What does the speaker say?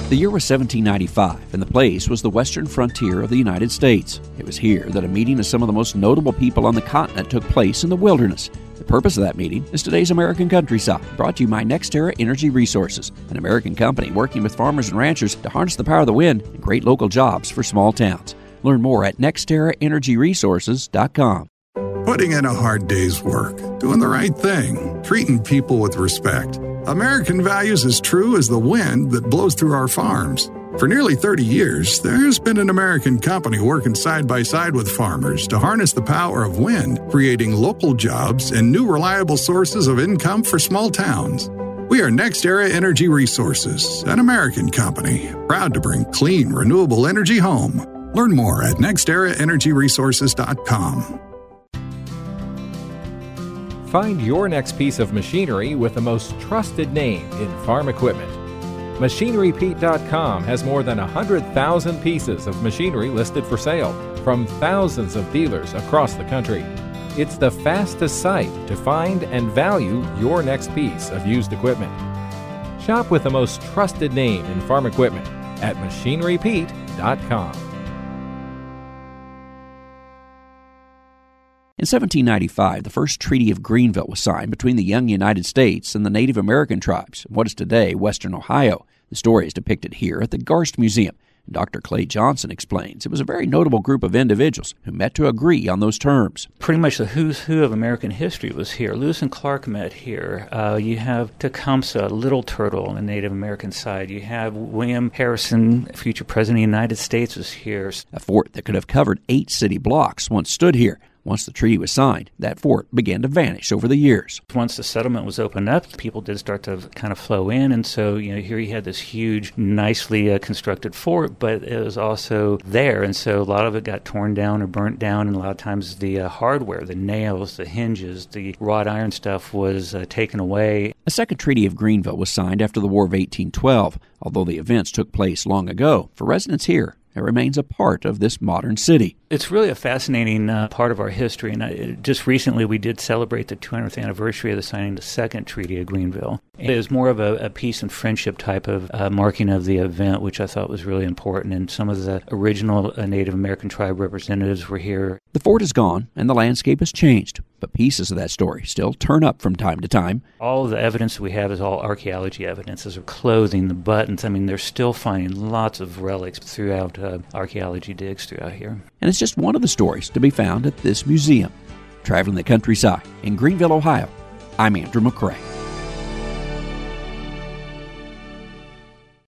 The year was 1795, and the place was the western frontier of the United States. It was here that a meeting of some of the most notable people on the continent took place in the wilderness. The purpose of that meeting is today's American Countryside, brought to you by NextEra Energy Resources, an American company working with farmers and ranchers to harness the power of the wind and create local jobs for small towns. Learn more at nexteraenergyresources.com. Putting in a hard day's work, doing the right thing, treating people with respect. American values as true as the wind that blows through our farms. For nearly 30 years, there's been an American company working side by side with farmers to harness the power of wind, creating local jobs and new reliable sources of income for small towns. We are NextEra Energy Resources, an American company, proud to bring clean, renewable energy home. Learn more at nexteraenergyresources.com. Find your next piece of machinery with the most trusted name in farm equipment. MachineryPete.com has more than 100,000 pieces of machinery listed for sale from thousands of dealers across the country. It's the fastest site to find and value your next piece of used equipment. Shop with the most trusted name in farm equipment at MachineryPete.com. In 1795, the first Treaty of Greenville was signed between the young United States and the Native American tribes in what is today western Ohio. The story is depicted here at the Garst Museum. And Dr. Clay Johnson explains it was a very notable group of individuals who met to agree on those terms. Pretty much the who's who of American history was here. Lewis and Clark met here. You have Tecumseh, Little Turtle on the Native American side. You have William Harrison, future President of the United States, was here. A fort that could have covered 8 city blocks once stood here. Once the treaty was signed, that fort began to vanish over the years. Once the settlement was opened up, people did start to kind of flow in, and so here you had this huge, nicely constructed fort, but it was also there, and so a lot of it got torn down or burnt down, and a lot of times the hardware, the nails, the hinges, the wrought iron stuff was taken away. A second Treaty of Greenville was signed after the War of 1812, although the events took place long ago. For residents here, it remains a part of this modern city. It's really a fascinating part of our history, and just recently we did celebrate the 200th anniversary of the signing of the Second Treaty of Greenville. It was more of a peace and friendship type of marking of the event, which I thought was really important, and some of the original Native American tribe representatives were here. The fort is gone, and the landscape has changed, but pieces of that story still turn up from time to time. All of the evidence that we have is all archaeology evidence. There's clothing, the buttons. I mean, they're still finding lots of relics throughout archaeology digs throughout here. And it's just one of the stories to be found at this museum. Traveling the countryside in Greenville, Ohio, I'm Andrew McCrae.